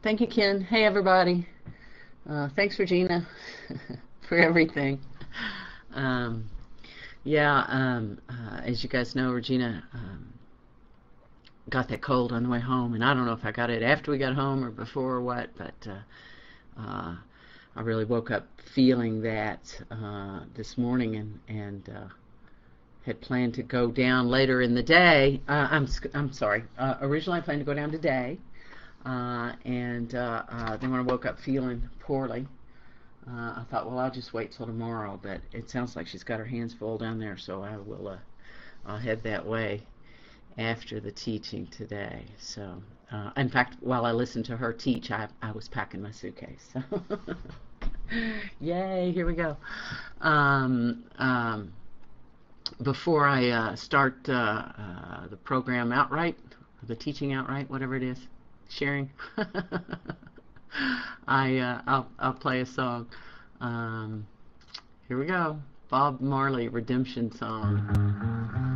Thank you, Ken. Hey, everybody. Thanks, Regina, for everything. Um, as you guys know, Regina got that cold on the way home, and I don't know if I got it after we got home or before or what, but I really woke up feeling that this morning, and had planned to go down later in the day. I'm sorry. Originally, I planned to go down today, and then when I woke up feeling poorly, I thought, well, I'll just wait till tomorrow. But it sounds like she's got her hands full down there, so I'll head that way after the teaching today. So, in fact, while I listened to her teach, I was packing my suitcase. So, yay! Here we go. Before I start the program outright, the teaching outright, whatever it is, sharing, I'll play a song. Here we go. Bob Marley, Redemption Song.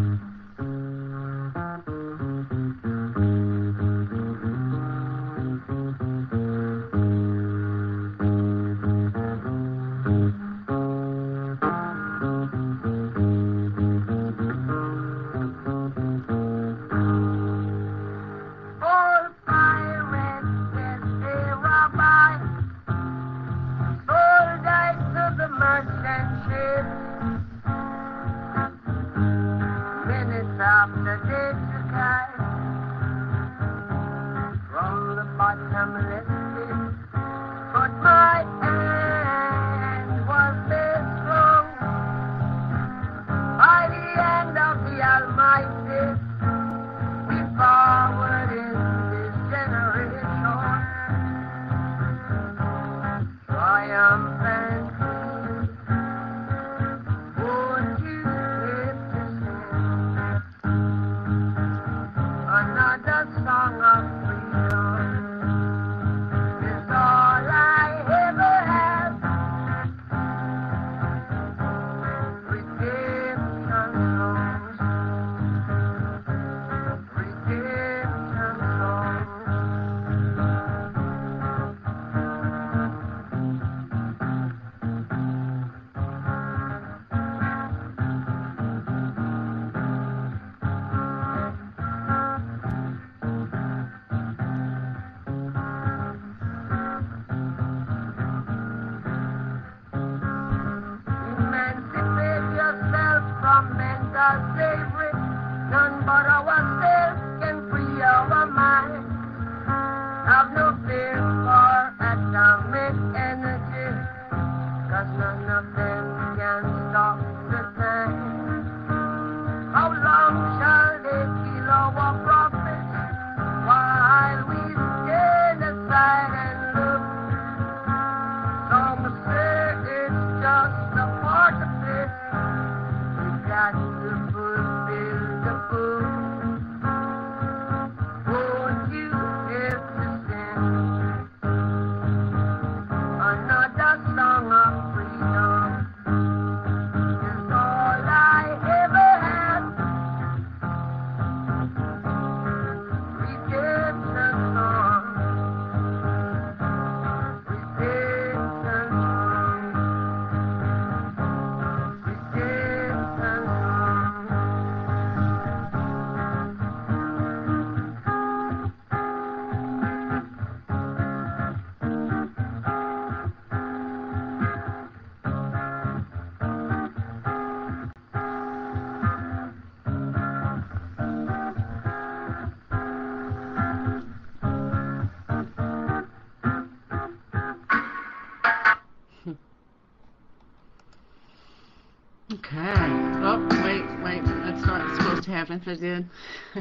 Okay. Oh, wait. That's not supposed to happen if I did.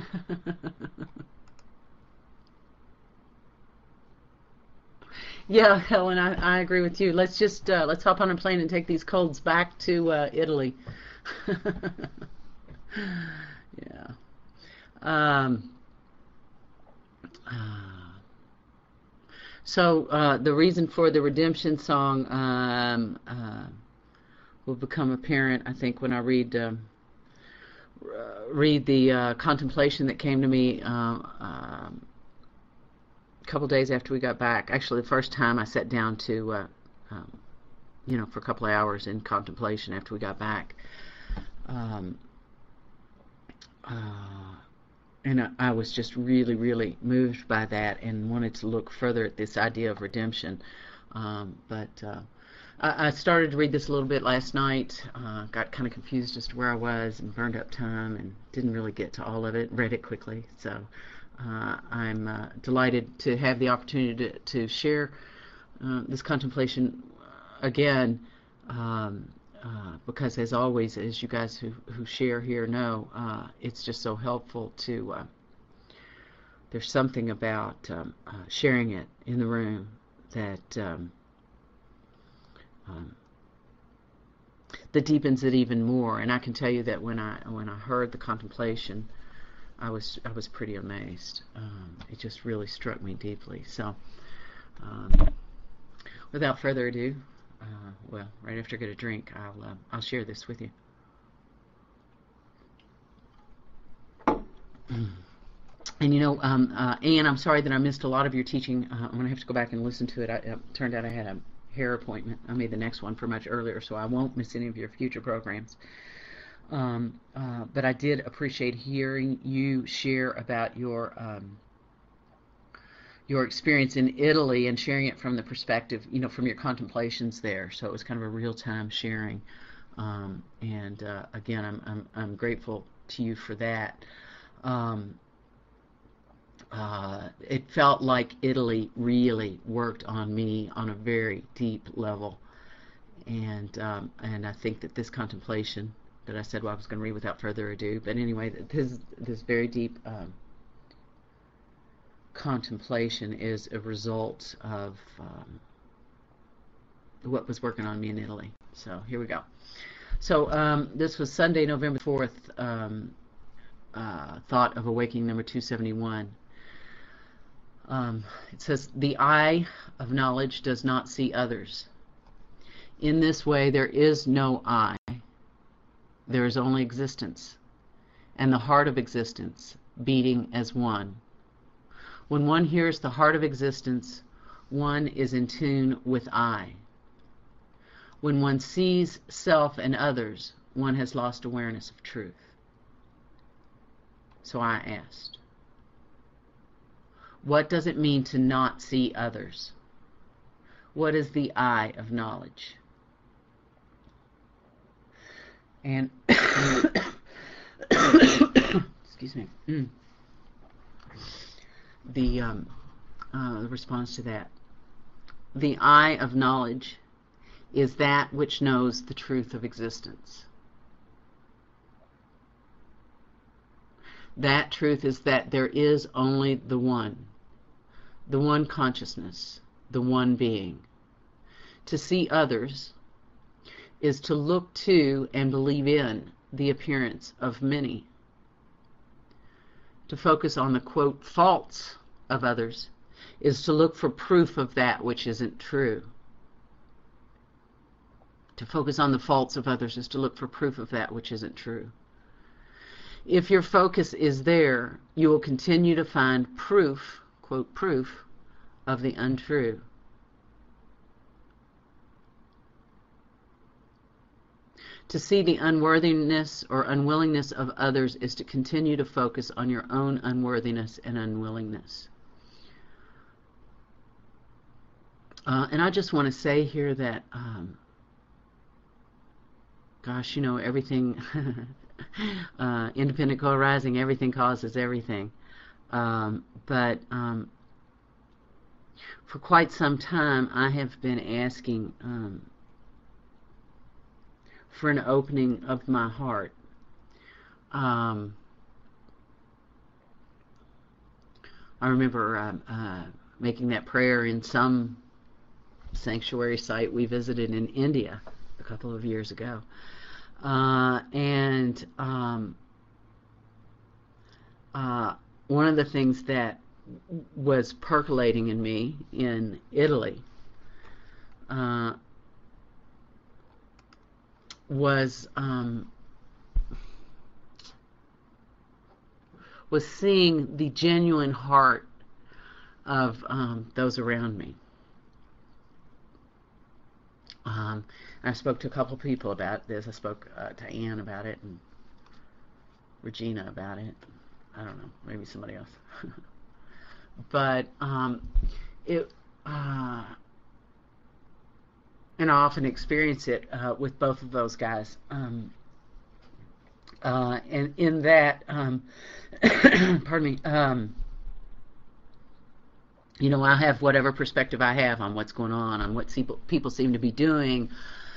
Yeah, Helen, I agree with you. Let's hop on a plane and take these colds back to Italy. Yeah. Um, the reason for the redemption song will become apparent, I think, when I read the contemplation that came to me couple days after we got back, actually the first time I sat down to, for a couple of hours in contemplation after we got back. And I was just really, really moved by that and wanted to look further at this idea of redemption. I started to read this a little bit last night, got kind of confused as to where I was and burned up time and didn't really get to all of it, read it quickly. So I'm delighted to have the opportunity to share this contemplation again, because as always, as you guys who share here know, it's just so helpful to, there's something about sharing it in the room that that deepens it even more. And I can tell you that when I heard the contemplation, I was pretty amazed. It just really struck me deeply. So without further ado, well, right after I get a drink, I'll share this with you. And Anne, I'm sorry that I missed a lot of your teaching. I'm going to have to go back and listen to it. It turned out I had a hair appointment. I made the next one for much earlier, so I won't miss any of your future programs. But I did appreciate hearing you share about your experience in Italy and sharing it from the perspective, from your contemplations there. So it was kind of a real-time sharing. And again, I'm grateful to you for that. It felt like Italy really worked on me on a very deep level, and I think that this contemplation that I said I was going to read without further ado, but anyway, this very deep contemplation is a result of what was working on me in Italy. So here we go. So this was Sunday, November 4th, Thought of Awakening number 271. It says, the eye of knowledge does not see others. In this way, there is no I. There is only existence, and the heart of existence beating as one. When one hears the heart of existence, one is in tune with I. When one sees self and others, one has lost awareness of truth. So I asked, what does it mean to not see others? What is the eye of knowledge? And excuse me. The response to that. The eye of knowledge is that which knows the truth of existence. That truth is that there is only the one consciousness, the one being. To see others is to look to and believe in the appearance of many. To focus on the, quote, faults of others is to look for proof of that which isn't true. To focus on the faults of others is to look for proof of that which isn't true. If your focus is there, you will continue to find proof, quote, proof of the untrue. To see the unworthiness or unwillingness of others is to continue to focus on your own unworthiness and unwillingness. And I just want to say here that, gosh, everything, independent co-arising, everything causes everything. But for quite some time, I have been asking for an opening of my heart. I remember making that prayer in some sanctuary site we visited in India a couple of years ago. And one of the things that was percolating in me in Italy was seeing the genuine heart of those around me. I spoke to a couple people about this. I spoke to Anne about it and Regina about it. I don't know, maybe somebody else. But it, and I often experience it with both of those guys. And in that, pardon me, you know, I'll have whatever perspective I have on what's going on what people seem to be doing,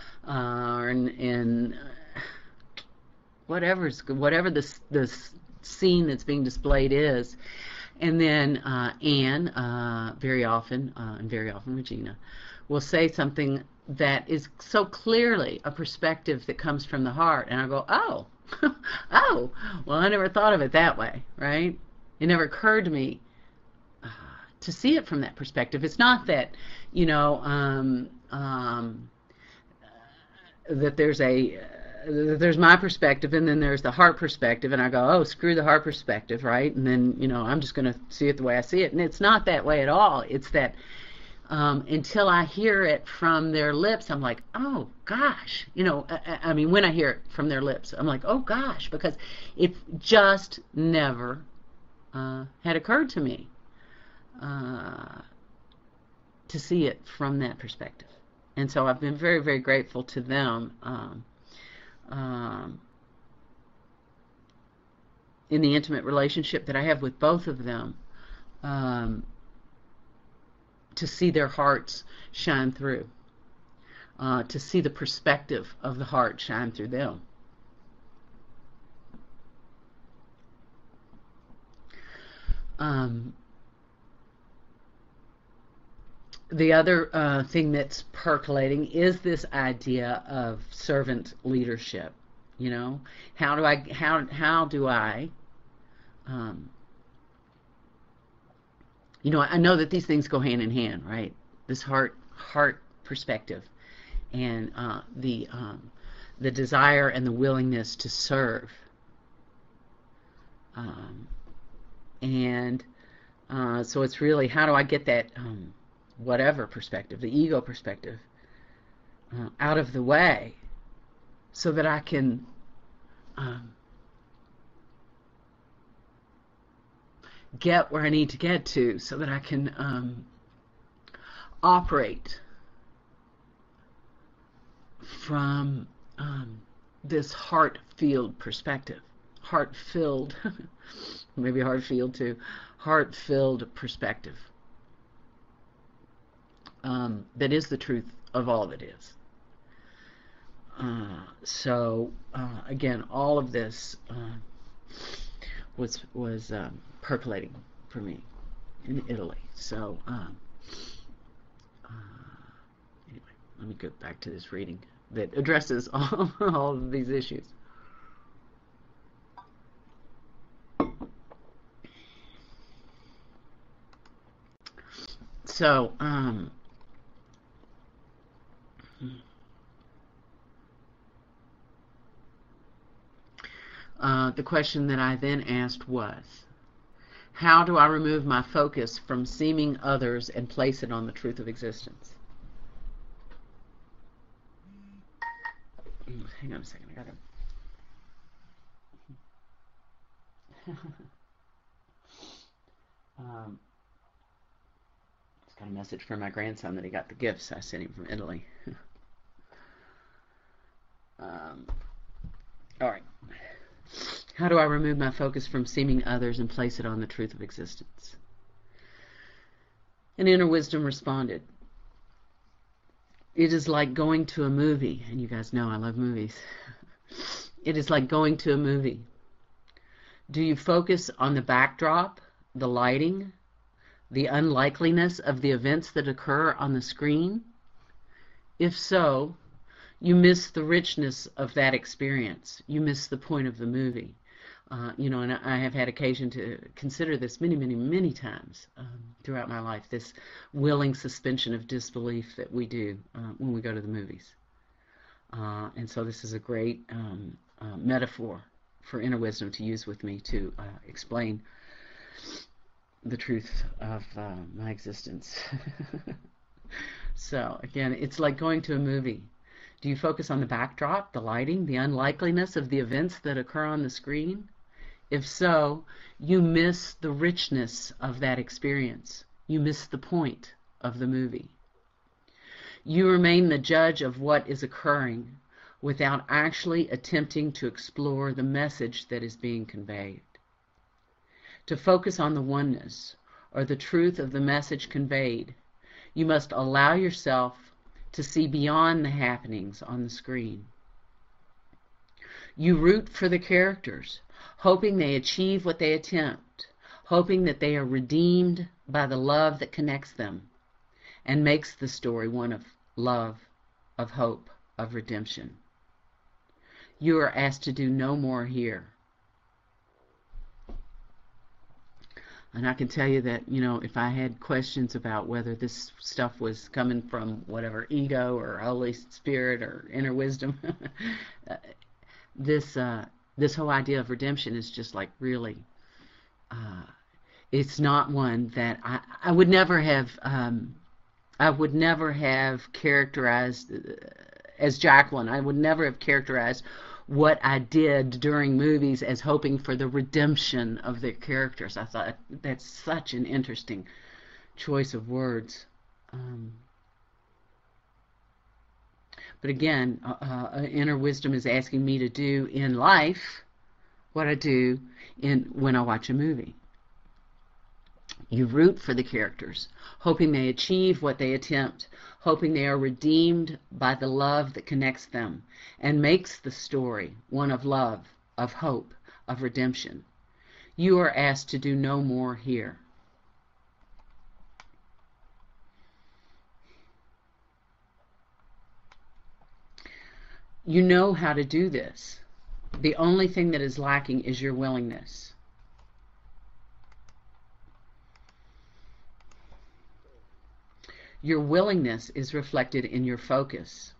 and whatever the scene that's being displayed is. And then Anne, very often, and very often Regina, will say something that is so clearly a perspective that comes from the heart, and I go, oh, oh, well, I never thought of it that way, right? It never occurred to me to see it from that perspective. It's not that, you know, that there's my perspective and then there's the heart perspective, and I go, oh, screw the heart perspective, right? And then, you know, I'm just going to see it the way I see it. And it's not that way at all. It's that until I hear it from their lips, I'm like, oh, gosh. You know, I mean, when I hear it from their lips, I'm like, oh, gosh, because it just never had occurred to me to see it from that perspective. And so I've been very, very grateful to them in the intimate relationship that I have with both of them, to see their hearts shine through, to see the perspective of the heart shine through them. The other thing that's percolating is this idea of servant leadership. You know, how do I you know, I know that these things go hand in hand, right? This heart perspective and the desire and the willingness to serve, and so it's really, how do I get that whatever perspective, the ego perspective, out of the way, so that I can get where I need to get to, so that I can operate from this heart-filled perspective. Heart-filled, maybe heart-filled too, heart-filled perspective. That is the truth of all that is. So again, all of this was percolating for me in Italy. So anyway, let me go back to this reading that addresses all of these issues. So the question that I then asked was, how do I remove my focus from seeming others and place it on the truth of existence? Hang on a second, I gotta just got a message from my grandson that he got the gifts I sent him from Italy. All right. How do I remove my focus from seeming others and place it on the truth of existence? And Inner Wisdom responded, it is like going to a movie, and you guys know I love movies. It is like going to a movie. Do you focus on the backdrop, the lighting, the unlikeliness of the events that occur on the screen? If so, you miss the richness of that experience. You miss the point of the movie. You know, and I have had occasion to consider this many, many, many times throughout my life, this willing suspension of disbelief that we do when we go to the movies. And so this is a great metaphor for Inner Wisdom to use with me to explain the truth of my existence. So again, it's like going to a movie. Do you focus on the backdrop, the lighting, the unlikeliness of the events that occur on the screen? If so, you miss the richness of that experience. You miss the point of the movie. You remain the judge of what is occurring without actually attempting to explore the message that is being conveyed. To focus on the oneness or the truth of the message conveyed, you must allow yourself to see beyond the happenings on the screen. You root for the characters, hoping they achieve what they attempt, hoping that they are redeemed by the love that connects them and makes the story one of love, of hope, of redemption. You are asked to do no more here. And I can tell you that, if I had questions about whether this stuff was coming from whatever ego or Holy Spirit or inner wisdom, this whole idea of redemption is just like really, it's not one that I would never have characterized as Jacqueline. I would never have characterized what I did during movies as hoping for the redemption of their characters. I thought that's such an interesting choice of words. But again, inner wisdom is asking me to do in life what I do when I watch a movie. You root for the characters, hoping they achieve what they attempt, hoping they are redeemed by the love that connects them and makes the story one of love, of hope, of redemption. You are asked to do no more here. You know how to do this. The only thing that is lacking is your willingness. Your willingness is reflected in your focus.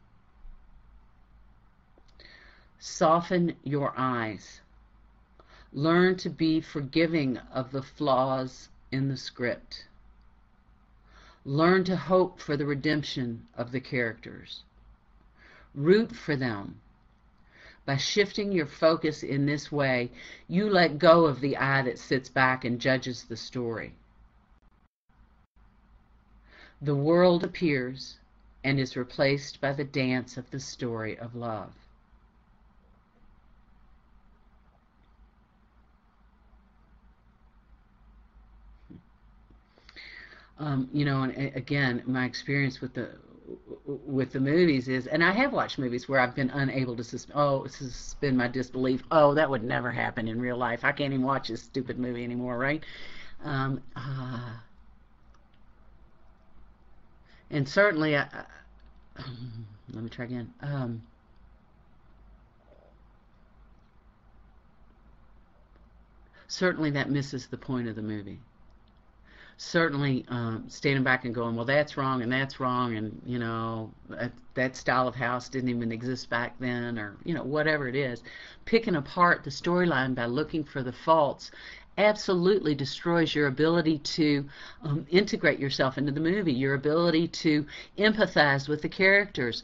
Soften your eyes. Learn to be forgiving of the flaws in the script. Learn to hope for the redemption of the characters. Root for them. By shifting your focus in this way, you let go of the eye that sits back and judges the story. The world appears and is replaced by the dance of the story of love. And again, my experience with the movies is, and I have watched movies where I've been unable to suspend my disbelief. Oh, that would never happen in real life. I can't even watch this stupid movie anymore, right? And certainly, let me try again. Certainly that misses the point of the movie. Certainly standing back and going, well, that's wrong and that's wrong, and that style of house didn't even exist back then, or whatever it is. Picking apart the storyline by looking for the faults absolutely destroys your ability to integrate yourself into the movie, your ability to empathize with the characters.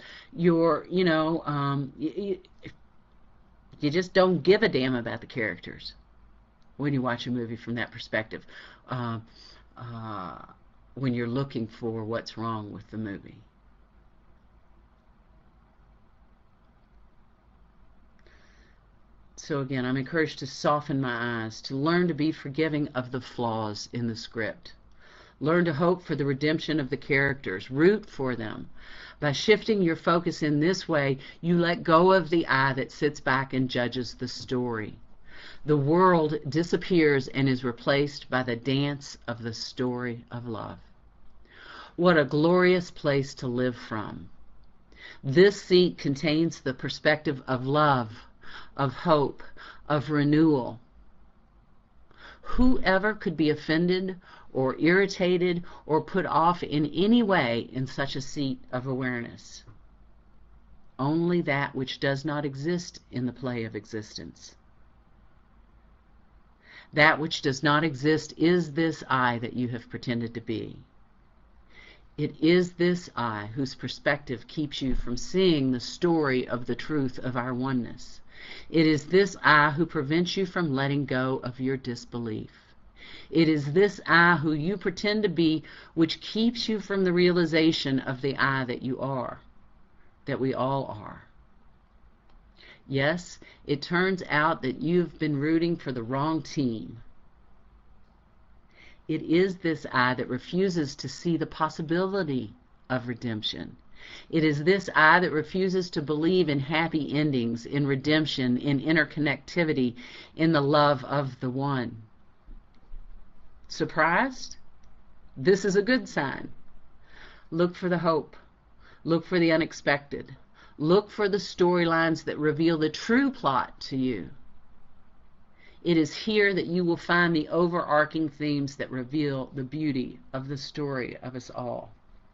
You just don't give a damn about the characters when you watch a movie from that perspective. When you're looking for what's wrong with the movie. So again, I'm encouraged to soften my eyes, to learn to be forgiving of the flaws in the script. Learn to hope for the redemption of the characters. Root for them. By shifting your focus in this way, you let go of the eye that sits back and judges the story. The world disappears and is replaced by the dance of the story of love. What a glorious place to live from. This seat contains the perspective of love, of hope, of renewal. Whoever could be offended or irritated or put off in any way in such a seat of awareness? Only that which does not exist in the play of existence. That which does not exist is this I that you have pretended to be. It is this I whose perspective keeps you from seeing the story of the truth of our oneness. It is this I who prevents you from letting go of your disbelief. It is this I who you pretend to be which keeps you from the realization of the I that you are, that we all are. Yes, it turns out that you've been rooting for the wrong team. It is this I that refuses to see the possibility of redemption. It is this I that refuses to believe in happy endings, in redemption, in interconnectivity, in the love of the one. Surprised? This is a good sign. Look for the hope. Look for the unexpected. Look for the storylines that reveal the true plot to you. It is here that you will find the overarching themes that reveal the beauty of the story of us all.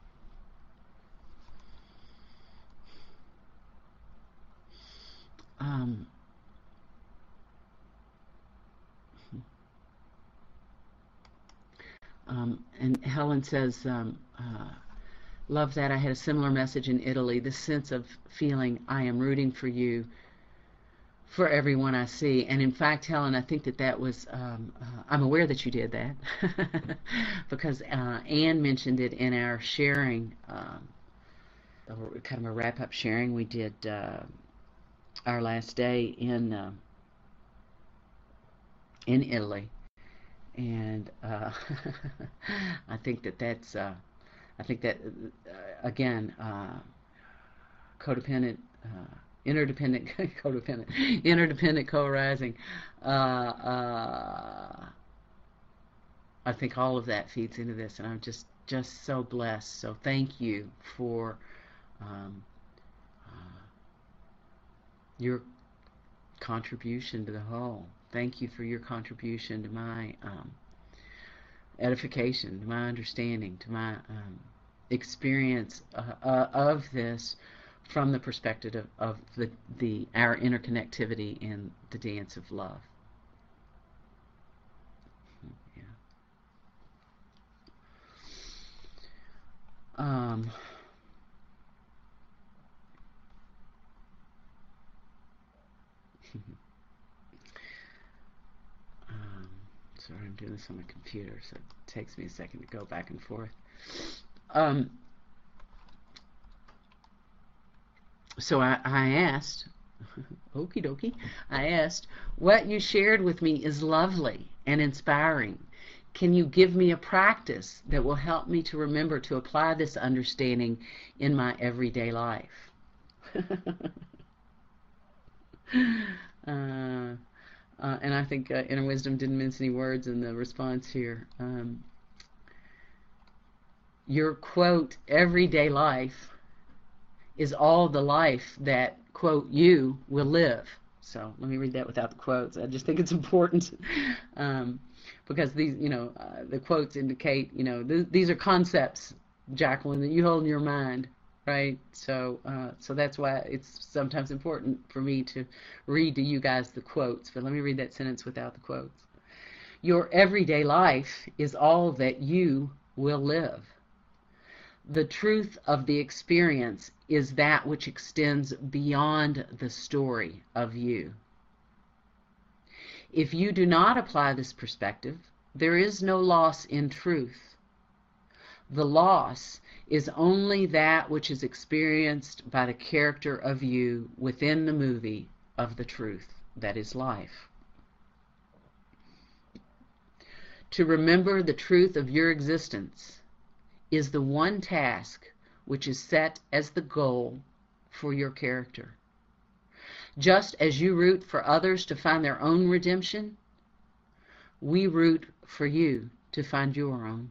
And Helen says, love that. I had a similar message in Italy, this sense of feeling I am rooting for you, for everyone I see. And in fact, Helen, I think that was, I'm aware that you did that because Anne mentioned it in our sharing, kind of a wrap-up sharing we did our last day in Italy. And I think that's, again, codependent, interdependent co-arising. I think all of that feeds into this, and I'm just so blessed. So thank you for your contribution to the whole. Thank you for your contribution to my edification, to my understanding, to my experience of this from the perspective of our interconnectivity in the dance of love. Yeah. Sorry, I'm doing this on my computer, so it takes me a second to go back and forth. So I asked, okie dokie, I asked, what you shared with me is lovely and inspiring. Can you give me a practice that will help me to remember to apply this understanding in my everyday life? And I think Inner Wisdom didn't mince any words in the response here. Your, quote, everyday life is all the life that, quote, you will live. So let me read that without the quotes. I just think it's important because these, the quotes indicate, these are concepts, Jacqueline, that you hold in your mind, right? So that's why it's sometimes important for me to read to you guys the quotes. But let me read that sentence without the quotes. Your everyday life is all that you will live. The truth of the experience is that which extends beyond the story of you. If you do not apply this perspective, there is no loss in truth. The loss is only that which is experienced by the character of you within the movie of the truth that is life. To remember the truth of your existence is the one task which is set as the goal for your character. Just as you root for others to find their own redemption, we root for you to find your own.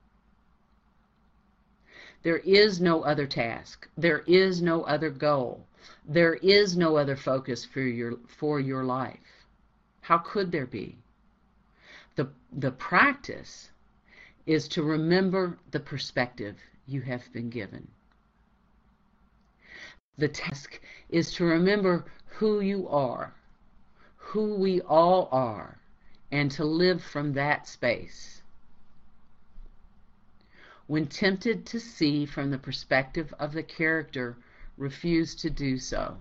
There is no other task. There is no other goal. There is no other focus for your life. How could there be? The practice is to remember the perspective you have been given. The task is to remember who you are, who we all are, and to live from that space. When tempted to see from the perspective of the character, refuse to do so.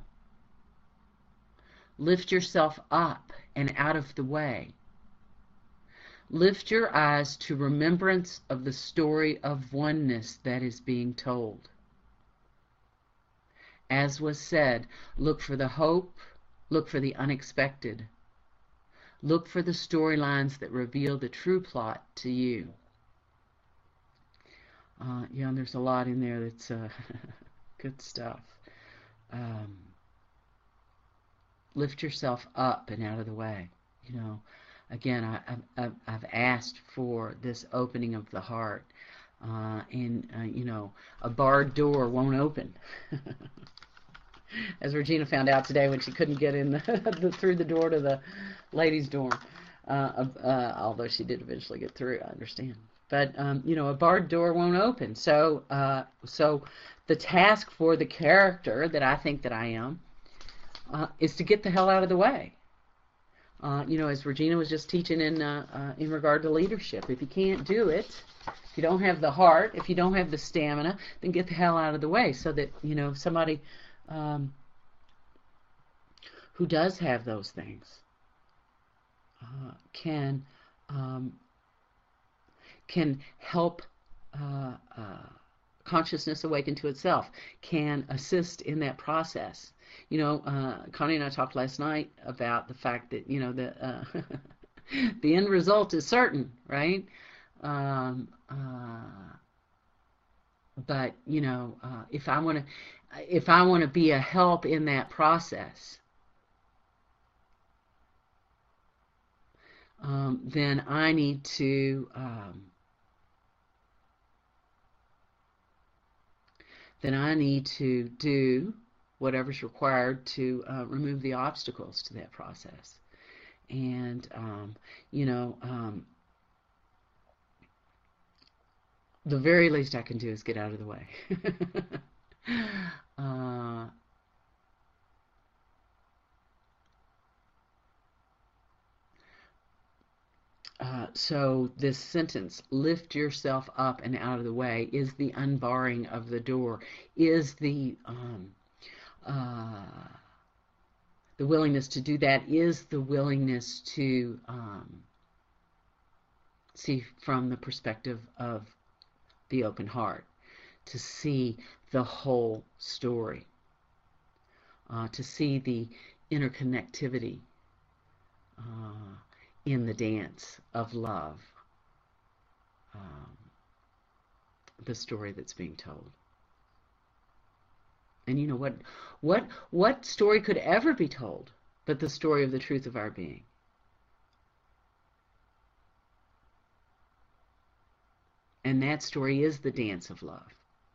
Lift yourself up and out of the way. Lift your eyes to remembrance of the story of oneness that is being told. As was said, look for the hope, look for the unexpected. Look for the storylines that reveal the true plot to you. Yeah, and there's a lot in there that's good stuff. Lift yourself up and out of the way. You know, again, I've asked for this opening of the heart, and you know, a barred door won't open. As Regina found out today when she couldn't get in through the door to the ladies' dorm, although she did eventually get through, I understand. But you know, a barred door won't open. So the task for the character that I think that I am is to get the hell out of the way. You know, as Regina was just teaching in regard to leadership, if you can't do it, if you don't have the heart, if you don't have the stamina, then get the hell out of the way, so that, you know, somebody who does have those things can help consciousness awaken to itself, can assist in that process. You know, Connie and I talked last night about the fact that, you know, the the end result is certain, right? But you know, if I want to be a help in that process, then I need to do whatever's required to remove the obstacles to that process. And you know, the very least I can do is get out of the way. So this sentence, lift yourself up and out of the way, is the unbarring of the door, is the willingness to do that, is the willingness to see from the perspective of the open heart, to see the whole story, to see the interconnectivity in the dance of love, the story that's being told. And you know what story could ever be told but the story of the truth of our being? And that story is the dance of love.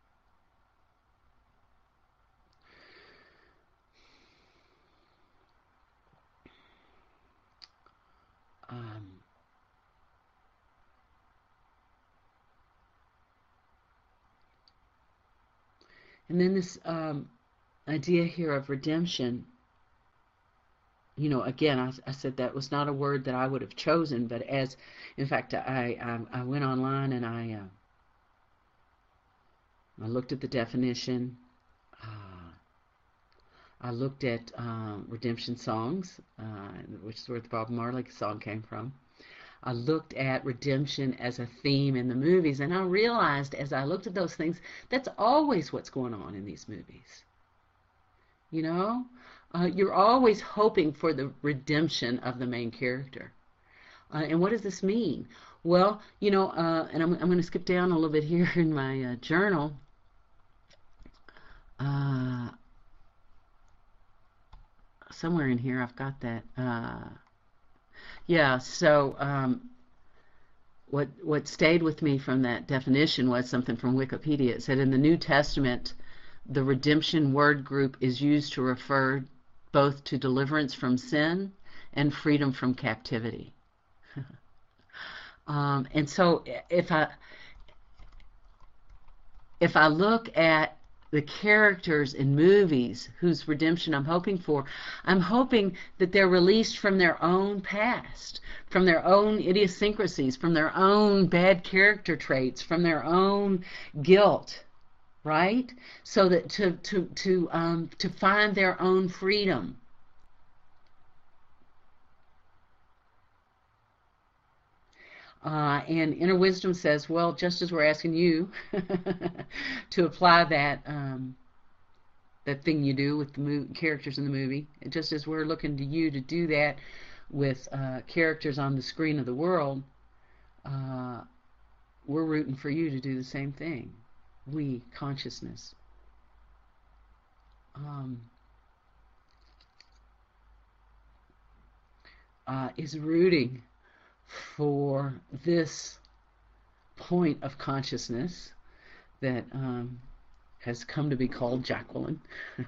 And then this idea here of redemption, you know, again, I said that was not a word that I would have chosen, but as, in fact, I went online and I looked at the definition. I looked at redemption songs, which is where the Bob Marley song came from. I looked at redemption as a theme in the movies, and I realized as I looked at those things, that's always what's going on in these movies. You know? You're always hoping for the redemption of the main character. And what does this mean? Well, you know, and I'm going to skip down a little bit here in my journal. Somewhere in here I've got that. Yeah, so what stayed with me from that definition was something from Wikipedia. It said in the New Testament, the redemption word group is used to refer both to deliverance from sin and freedom from captivity. And so if I look at the characters in movies whose redemption I'm hoping for, I'm hoping that they're released from their own past, from their own idiosyncrasies, from their own bad character traits, from their own guilt, right? So that to find their own freedom. And Inner Wisdom says, well, just as we're asking you to apply that that thing you do with the characters in the movie, just as we're looking to you to do that with characters on the screen of the world, we're rooting for you to do the same thing. We, consciousness. Is rooting for this point of consciousness that has come to be called Jacqueline.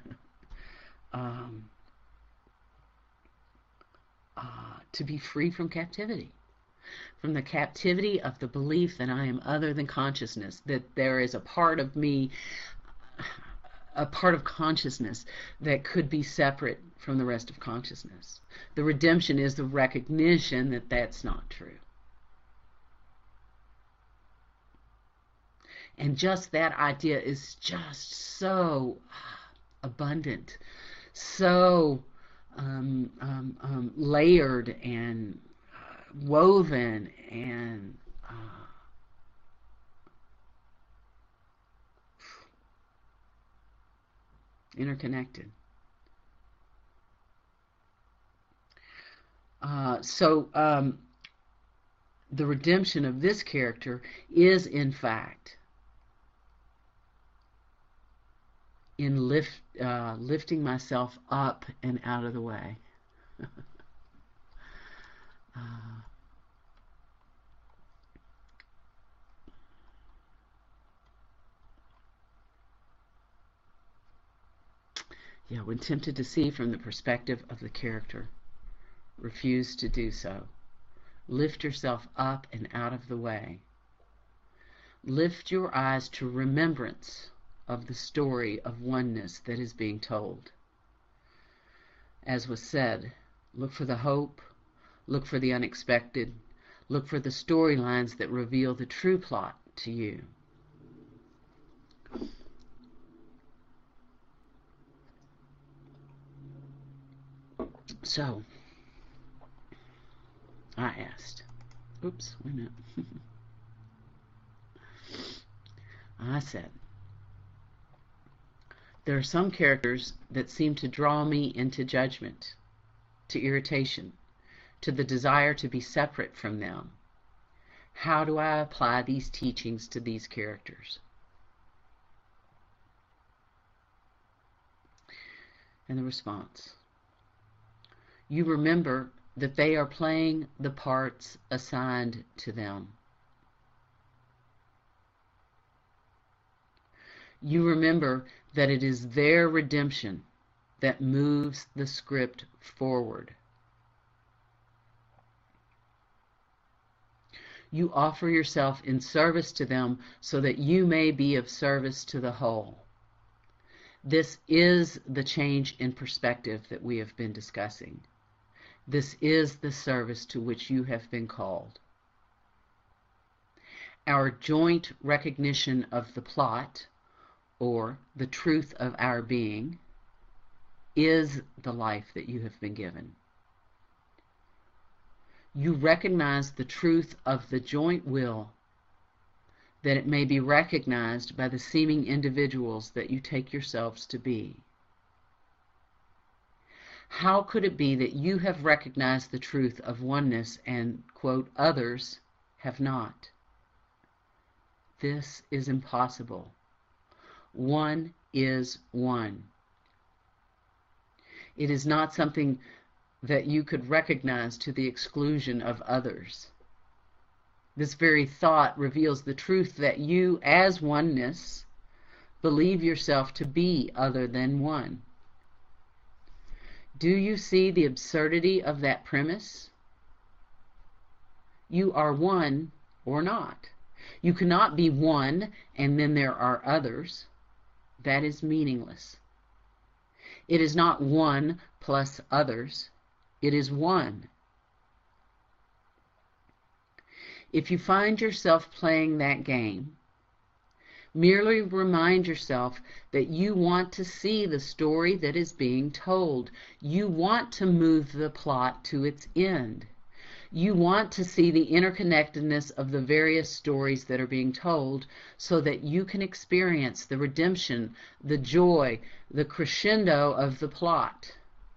To be free from captivity. From the captivity of the belief that I am other than consciousness, that there is a part of me, a part of consciousness that could be separate from the rest of consciousness. The redemption is the recognition that that's not true. And just that idea is just so abundant, so layered and woven and interconnected. So the redemption of this character is, in fact, in lifting myself up and out of the way. Yeah, when tempted to see from the perspective of the character, refuse to do so. Lift yourself up and out of the way. Lift your eyes to remembrance of the story of oneness that is being told. As was said, look for the hope, look for the unexpected, look for the storylines that reveal the true plot to you. So, I asked, oops, wait a minute. I said, there are some characters that seem to draw me into judgment, to irritation, to the desire to be separate from them. How do I apply these teachings to these characters? And the response, you remember that they are playing the parts assigned to them. You remember that it is their redemption that moves the script forward. You offer yourself in service to them so that you may be of service to the whole. This is the change in perspective that we have been discussing. This is the service to which you have been called. Our joint recognition of the plot, or the truth of our being, is the life that you have been given. You recognize the truth of the joint will, that it may be recognized by the seeming individuals that you take yourselves to be. How could it be that you have recognized the truth of oneness and, quote, others have not? This is impossible. One is one. It is not something that you could recognize to the exclusion of others. This very thought reveals the truth that you, as oneness, believe yourself to be other than one. Do you see the absurdity of that premise? You are one or not. You cannot be one and then there are others. That is meaningless. It is not one plus others. It is one. If you find yourself playing that game, merely remind yourself that you want to see the story that is being told. You want to move the plot to its end. You want to see the interconnectedness of the various stories that are being told so that you can experience the redemption, the joy, the crescendo of the plot.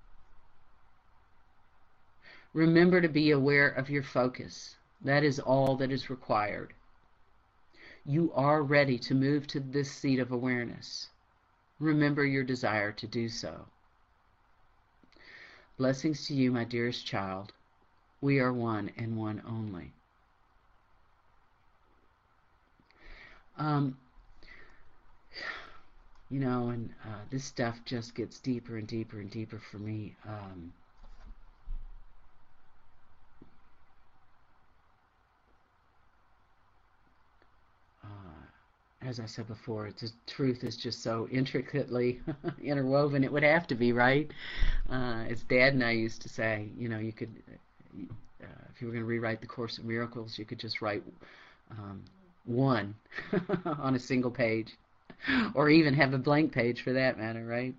Remember to be aware of your focus. That is all that is required. You are ready to move to this seat of awareness. Remember your desire to do so. Blessings to you, my dearest child. We are one and one only. You know, and this stuff just gets deeper and deeper and deeper for me. As I said before, the truth is just so intricately interwoven. It would have to be, right? As Dad and I used to say, you know, you could, if you were going to rewrite the Course in Miracles, you could just write one on a single page, or even have a blank page for that matter, right?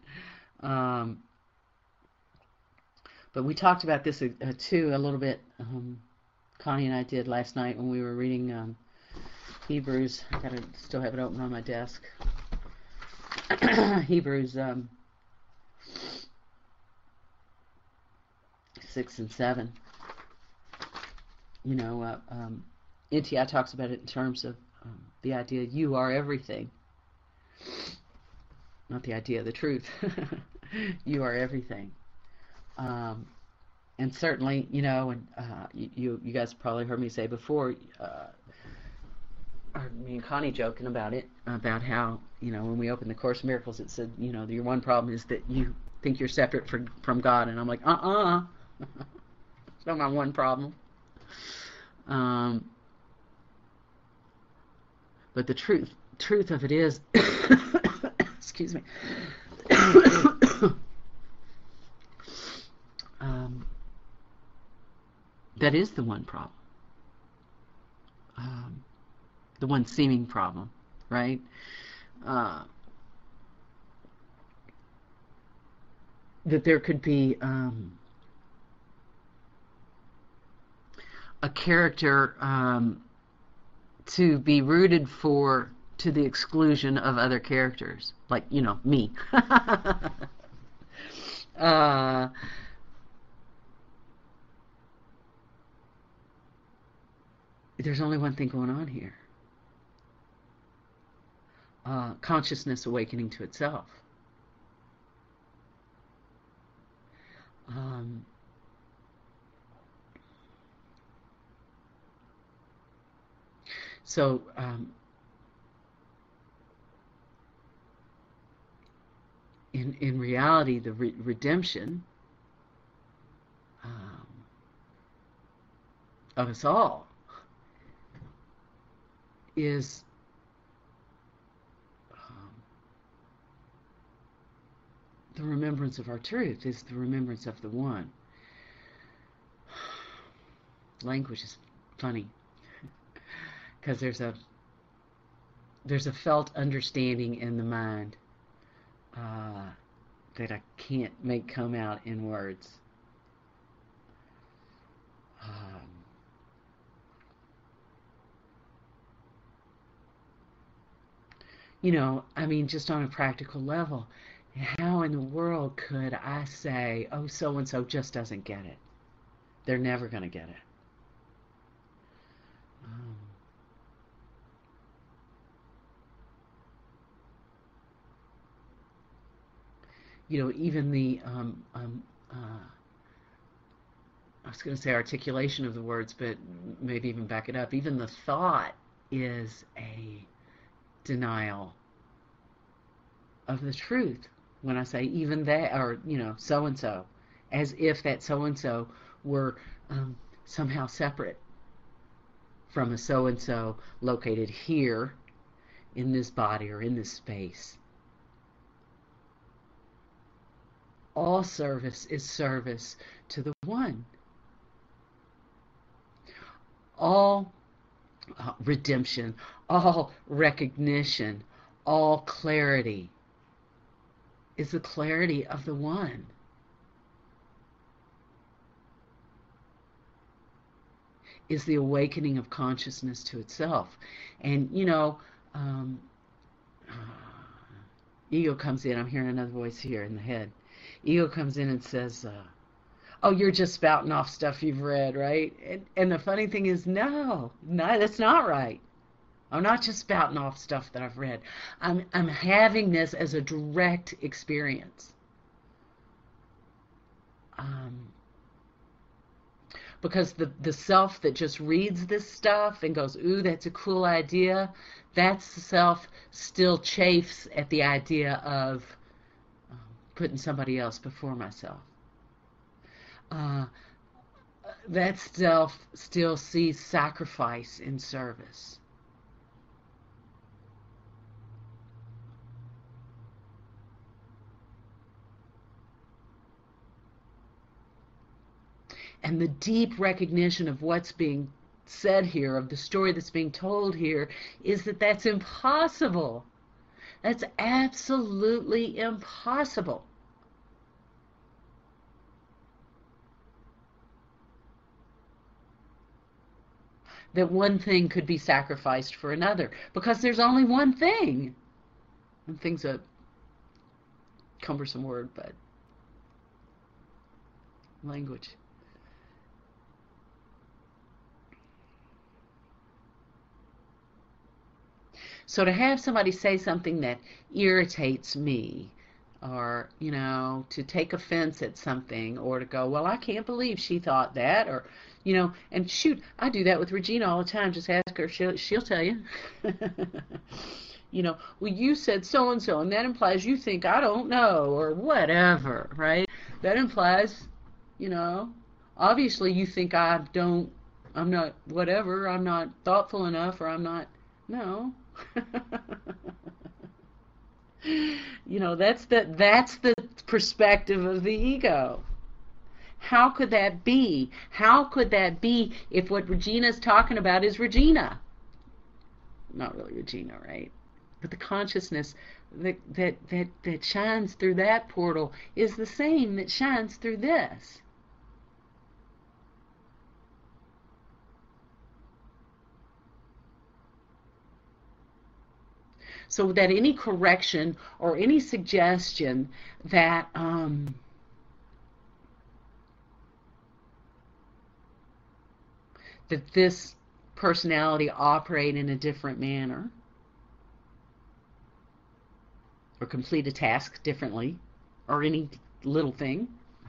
But we talked about this too a little bit. Connie and I did last night when we were reading Hebrews. I gotta still have it open on my desk. Hebrews 6 and 7. You know, NTI talks about it in terms of the idea you are everything. Not the idea, the truth. You are everything. And certainly, you know, and you guys probably heard me say before, me and Connie joking about it, about how, you know, when we opened the Course in Miracles, it said, you know, your one problem is that you think you're separate from God. And I'm like, It's not my one problem. But the truth of it is, excuse me, that is the one problem. The one seeming problem, right? That there could be a character to be rooted for to the exclusion of other characters, like, you know, me. There's only one thing going on here. Consciousness awakening to itself. So in reality, the redemption of us all is the remembrance of our truth, is the remembrance of the one. Language is funny because there's a felt understanding in the mind that I can't make come out in words. You know, I mean, just on a practical level, how in the world could I say, oh, so-and-so just doesn't get it? They're never going to get it. You know, even the, I was going to say articulation of the words, but maybe even back it up. Even the thought is a denial of the truth. When I say even that, or, you know, so-and-so, as if that so-and-so were somehow separate from a so-and-so located here in this body or in this space. All service is service to the one. All redemption, all recognition, all clarity is the clarity of the one. Is the awakening of consciousness to itself. And, ego comes in. I'm hearing another voice here in the head. Ego comes in and says, oh, you're just spouting off stuff you've read, right? And the funny thing is, no, that's not right. I'm not just spouting off stuff that I've read. I'm having this as a direct experience. Because the self that just reads this stuff and goes, ooh, that's a cool idea, that self still chafes at the idea of putting somebody else before myself. That self still sees sacrifice in service. And the deep recognition of what's being said here, of the story that's being told here, is that that's impossible. That's absolutely impossible. That one thing could be sacrificed for another, because there's only one thing. And thing's a cumbersome word, but language. So to have somebody say something that irritates me, or, to take offense at something, or to go, well, I can't believe she thought that, or, and shoot, I do that with Regina all the time. Just ask her, she'll tell you. Well, you said so-and-so, and that implies you think I don't know, or whatever, right? That implies, obviously you think I'm not whatever, I'm not thoughtful enough, or I'm not, no. That's the perspective of the ego. How could that be? How could that be if what Regina's talking about is Regina? Not really Regina, right? But the consciousness that shines through that portal is the same that shines through this. So that any correction or any suggestion that that this personality operate in a different manner or complete a task differently or any little thing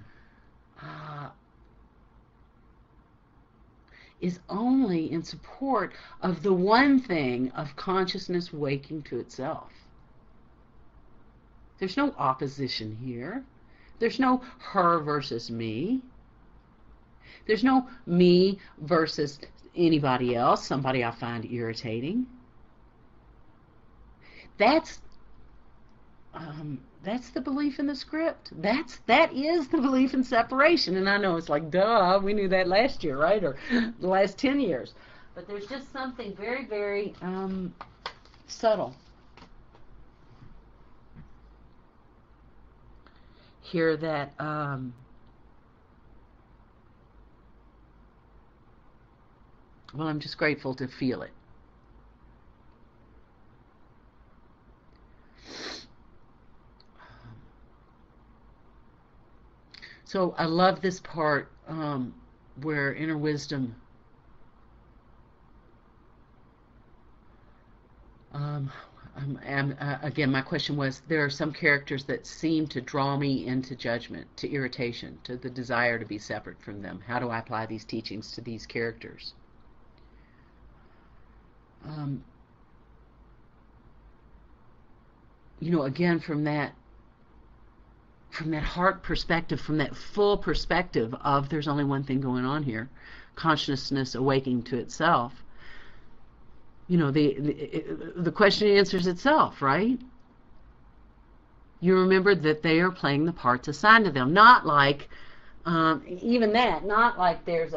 is only in support of the one thing of consciousness waking to itself. There's no opposition here. There's no her versus me. There's no me versus anybody else, somebody I find irritating. That's the belief in the script. That is the belief in separation. And I know it's like, duh, we knew that last year, right? Or the last 10 years. But there's just something very, very subtle here that well, I'm just grateful to feel it. So I love this part where inner wisdom again, my question was, there are some characters that seem to draw me into judgment, to irritation, to the desire to be separate from them. How do I apply these teachings to these characters? Again, from that heart perspective, from that full perspective of there's only one thing going on here, consciousness awakening to itself, the question answers itself, right? You remember that they are playing the parts assigned to them. Not like, even that, not like there's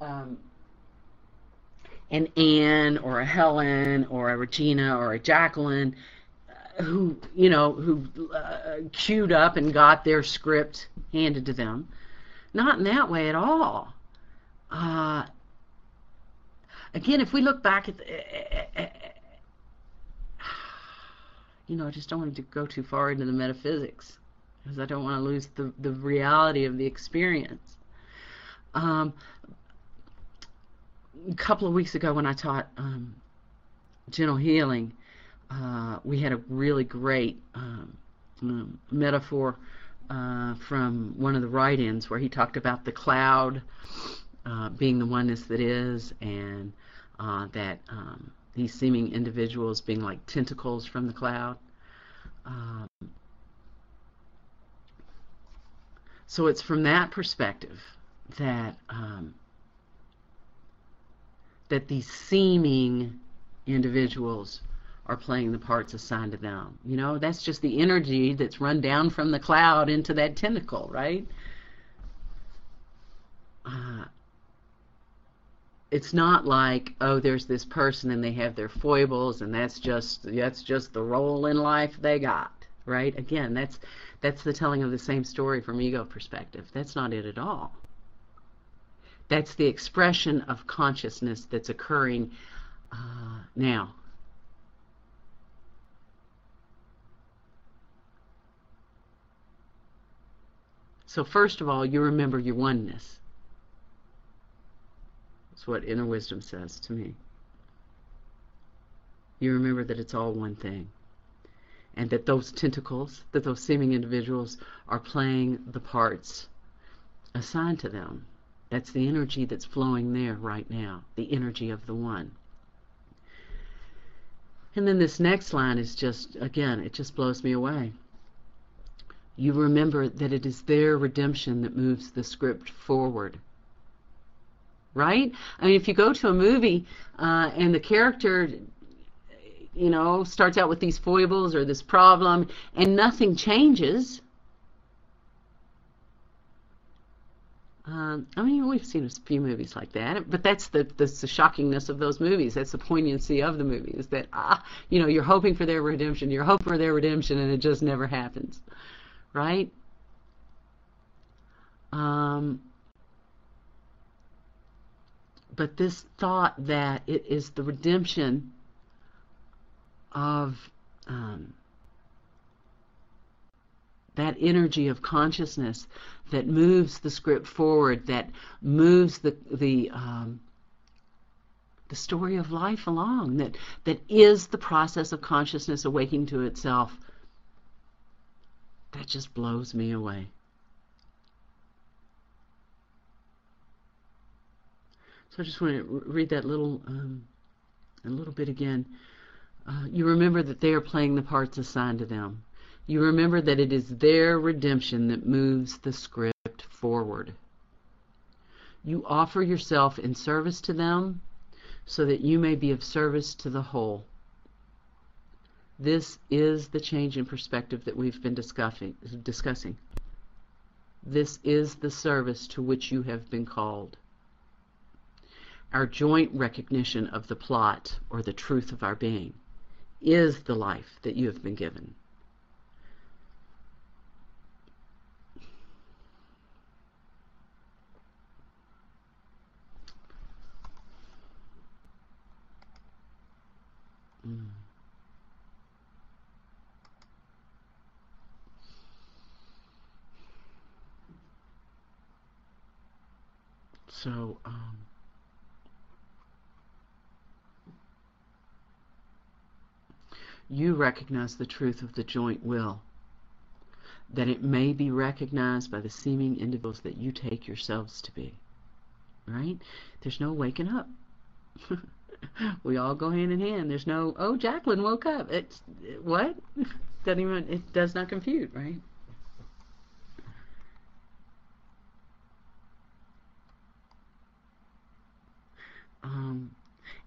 an Anne or a Helen or a Regina or a Jacqueline who, queued up and got their script handed to them. Not in that way at all. Again, if we look back at I just don't want to go too far into the metaphysics because I don't want to lose the reality of the experience. A couple of weeks ago when I taught gentle healing, we had a really great metaphor from one of the write-ins where he talked about the cloud being the oneness that is, and that these seeming individuals being like tentacles from the cloud. So it's from that perspective that that these seeming individuals are playing the parts assigned to them. That's just the energy that's run down from the cloud into that tentacle, right? It's not like, oh, there's this person and they have their foibles and that's just the role in life they got, right? Again, that's the telling of the same story from ego perspective. That's not it at all. That's the expression of consciousness that's occurring now. So first of all, you remember your oneness. That's what inner wisdom says to me. You remember that it's all one thing. And that those tentacles, that those seeming individuals are playing the parts assigned to them. That's the energy that's flowing there right now, the energy of the one. And then this next line is just, again, it just blows me away. You remember that it is their redemption that moves the script forward. Right? I mean, if you go to a movie and the character, starts out with these foibles or this problem and nothing changes. We've seen a few movies like that, but that's the shockingness of those movies. That's the poignancy of the movies. That you're hoping for their redemption, and it just never happens, right? But this thought that it is the redemption of that energy of consciousness that moves the script forward, that moves the story of life along, that is the process of consciousness awakening to itself, that just blows me away. So I just want to read that a little bit again. You remember that they are playing the parts assigned to them. You remember that it is their redemption that moves the script forward. You offer yourself in service to them so that you may be of service to the whole. This is the change in perspective that we've been discussing. This is the service to which you have been called. Our joint recognition of the plot, or the truth of our being, is the life that you have been given. So, you recognize the truth of the joint will, that it may be recognized by the seeming individuals that you take yourselves to be. Right? There's no waking up. We all go hand in hand. There's no, oh, Jacqueline woke up. It's what? It does not compute, right?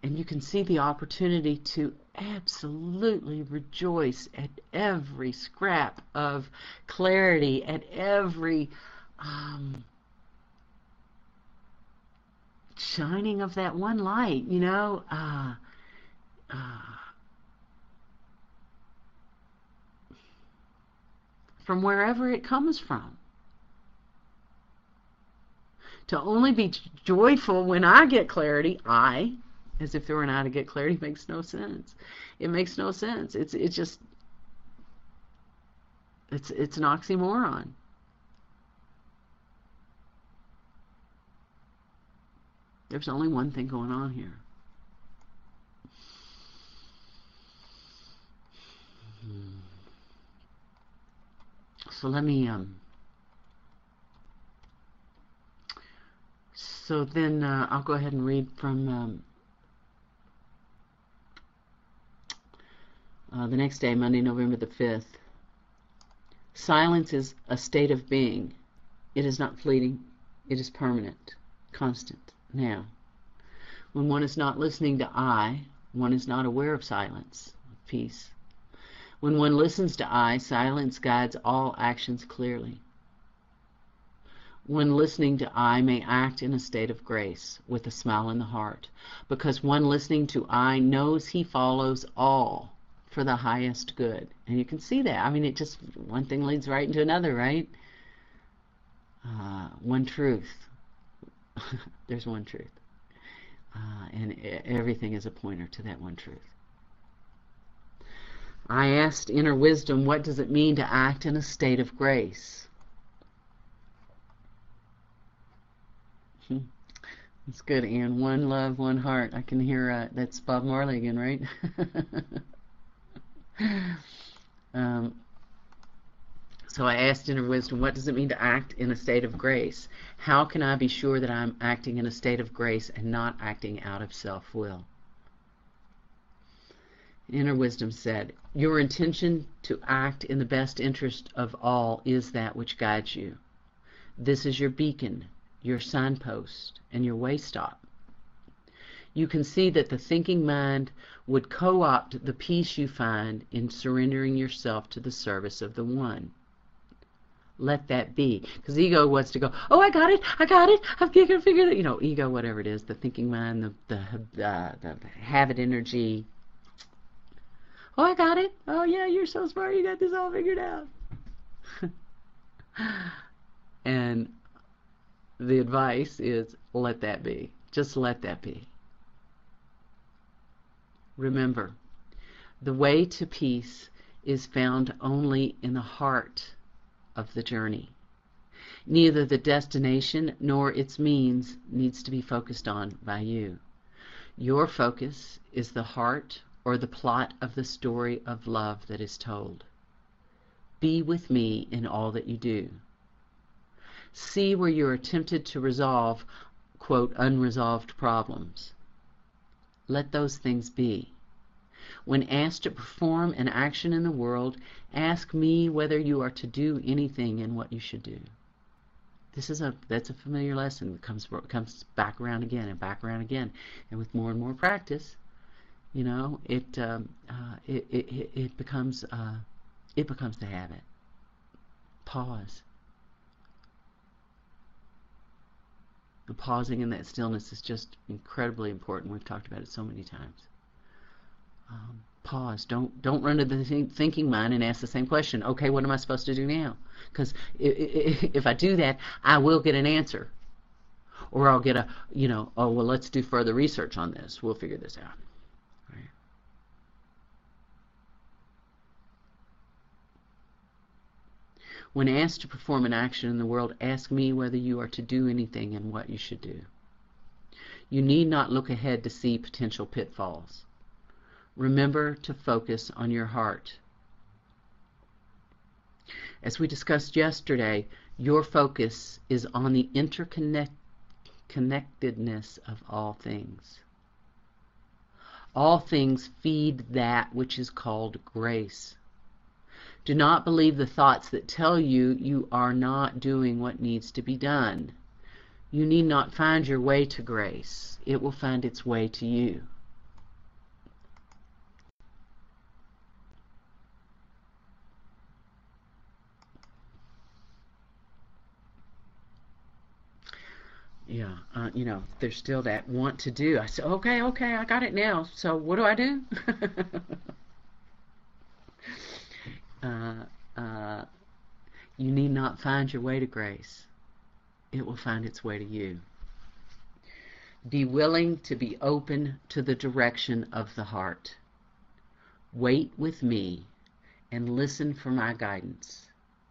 And you can see the opportunity to absolutely rejoice at every scrap of clarity, at every shining of that one light, you know, from wherever it comes from. To only be joyful when I get clarity, as if there were an I to get clarity, makes no sense. It makes no sense. It's an oxymoron. There's only one thing going on here. So let me so then I'll go ahead and read from the next day, Monday, November the 5th. Silence is a state of being. It is not fleeting. It is permanent, constant. Now, when one is not listening to I, one is not aware of silence, of peace. When one listens to I, silence guides all actions clearly. One listening to I may act in a state of grace, with a smile in the heart, because one listening to I knows he follows all for the highest good. And you can see that. I mean, it just, one thing leads right into another, right? One truth. There's one truth. And everything is a pointer to that one truth. I asked inner wisdom, what does it mean to act in a state of grace? That's good, Anne. One love, one heart. I can hear, that's Bob Marley again, right? So I asked inner wisdom, what does it mean to act in a state of grace? How can I be sure that I'm acting in a state of grace and not acting out of self-will? Inner wisdom said, your intention to act in the best interest of all is that which guides you. This is your beacon, your signpost, and your way stop. You can see that the thinking mind would co-opt the peace you find in surrendering yourself to the service of the one. Let that be. Because ego wants to go, oh, I got it, I've figured it. You know, ego, whatever it is, the thinking mind, the habit energy. Oh, I got it. Oh, yeah, you're so smart. You got this all figured out. And the advice is, let that be. Just let that be. Remember, the way to peace is found only in the heart of the journey. Neither the destination nor its means needs to be focused on by you. Your focus is the heart or the plot of the story of love that is told. Be with me in all that you do. See where you are tempted to resolve, quote, unresolved problems. Let those things be. When asked to perform an action in the world, ask me whether you are to do anything and what you should do. That's a familiar lesson that comes back around again and back around again, and with more and more practice, you know, it becomes the habit. Pause. The pausing in that stillness is just incredibly important. We've talked about it so many times. Pause. Don't run to the thinking mind and ask the same question. Okay, what am I supposed to do now? Because if I do that, I will get an answer, or I'll get a, you know, oh well, let's do further research on this. We'll figure this out. Right? When asked to perform an action in the world, ask me whether you are to do anything and what you should do. You need not look ahead to see potential pitfalls. Remember to focus on your heart. As we discussed yesterday, your focus is on the interconnectedness of all things. All things feed that which is called grace. Do not believe the thoughts that tell you you are not doing what needs to be done. You need not find your way to grace. It will find its way to you. Yeah, there's still that want to do. I said, okay, okay, I got it now. So what do I do? uh, uh, you need not find your way to grace. It will find its way to you. Be willing to be open to the direction of the heart. Wait with me and listen for my guidance.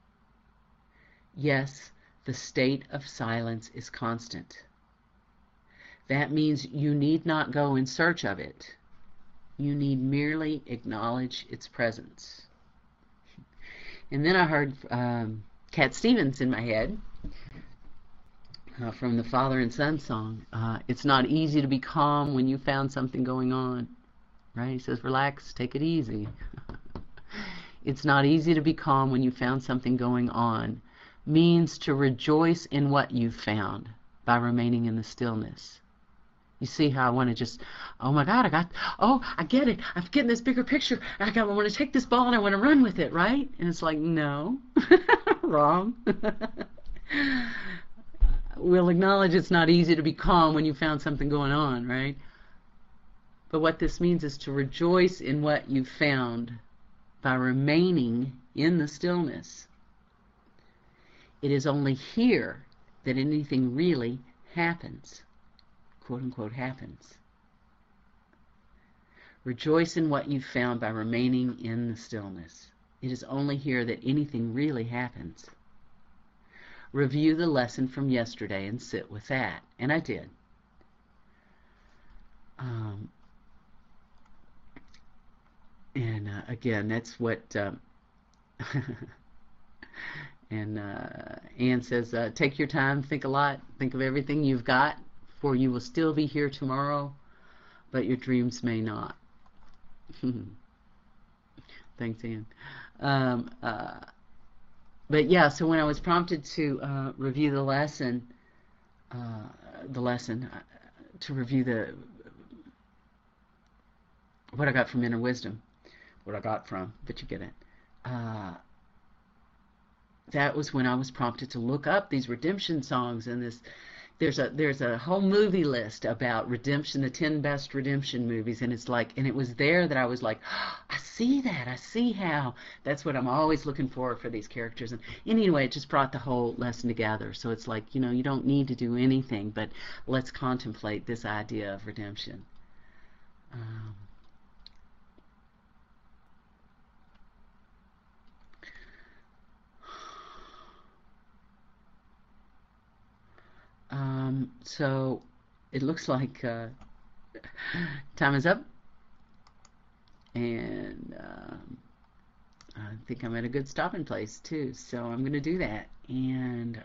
Yes, the state of silence is constant. That means you need not go in search of it. You need merely acknowledge its presence. And then I heard Cat Stevens in my head from the Father and Son song. It's not easy to be calm when you found something going on. Right? He says, relax, take it easy. It's not easy to be calm when you found something going on. Means to rejoice in what you've found by remaining in the stillness. You see how I want to just, oh my God, I get it. I'm getting this bigger picture. I want to take this ball and I want to run with it, right? And it's like, no, wrong. We'll acknowledge it's not easy to be calm when you found something going on, right? But what this means is to rejoice in what you found by remaining in the stillness. It is only here that anything really happens. Quote unquote happens. Rejoice in what you found by remaining in the stillness. It is only here that anything really happens. Review the lesson from yesterday and sit with that. And I did. Again, that's what and Anne says, take your time, think a lot, think of everything you've got, for you will still be here tomorrow, but your dreams may not. Thanks, Anne. But yeah, so when I was prompted to review the lesson, to review what I got from Inner Wisdom, but you get it. That was when I was prompted to look up these redemption songs, and there's a whole movie list about redemption, the 10 best redemption movies, and it was there that I was like, oh, I see that, I see how. That's what I'm always looking for these characters. And anyway, it just brought the whole lesson together. So it's like, you don't need to do anything, but let's contemplate this idea of redemption. So it looks like time is up, and I think I'm at a good stopping place too, so I'm going to do that. And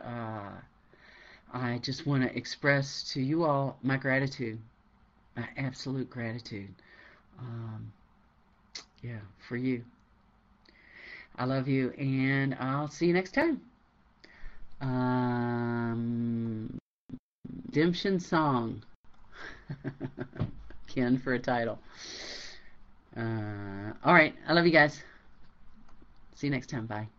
I just want to express to you all my gratitude, my absolute gratitude, for you. I love you, and I'll see you next time. Redemption song. Ken for a title. Alright, I love you guys. See you next time. Bye.